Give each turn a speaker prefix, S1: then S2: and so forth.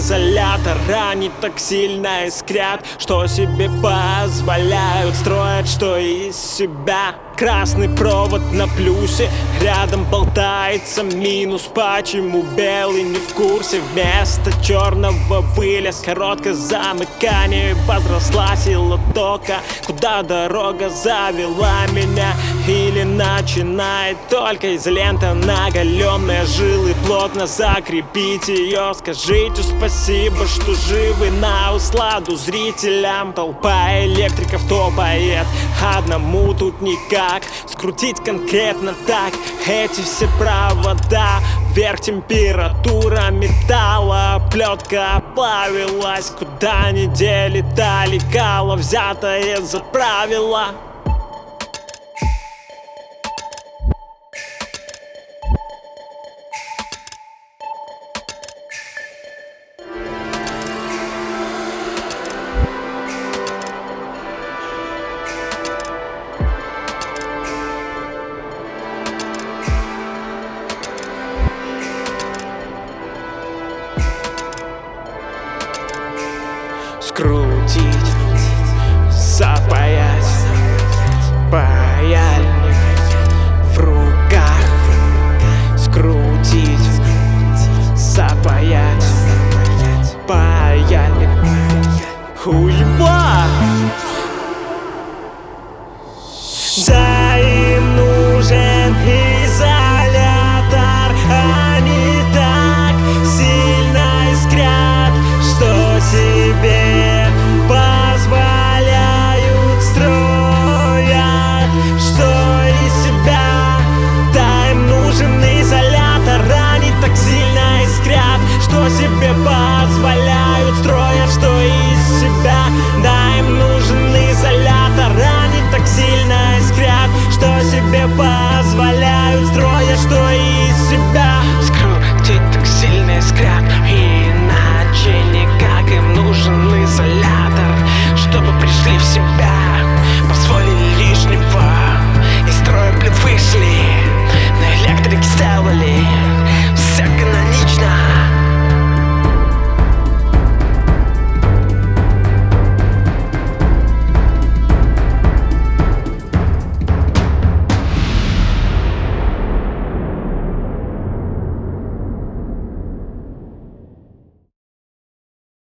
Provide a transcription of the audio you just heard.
S1: изолятор. Они так сильно искрят, что себе позволяют строить, что из себя. Красный провод на плюсе, рядом болтается минус. Почему белый не в курсе? Вместо черного вылез короткое замыкание. Возросла сила тока, куда дорога завела меня. Или начинает только изолента наголенная. Жилы плотно закрепите ее. Скажите спасибо, что живы на усладу зрителям. Толпа электриков топает, одному тут никак. Скрутить конкретно так эти все провода. Вверх температура металла, плетка оплавилась. Куда ни летали, кало взятое за правило. Скрутить, запаять, паяльник в руках. Скрутить, запаять, паяльник. Уеба! Да им нужен изолятор. Они так сильно искрят, что себе позволяют строят, что из себя. Да им нужен изолятор. Они так сильно искрят, что себе позволяют строят, что из себя. Да им нужен изолятор. Они так сильно искрят, что себе позволяют строят, что из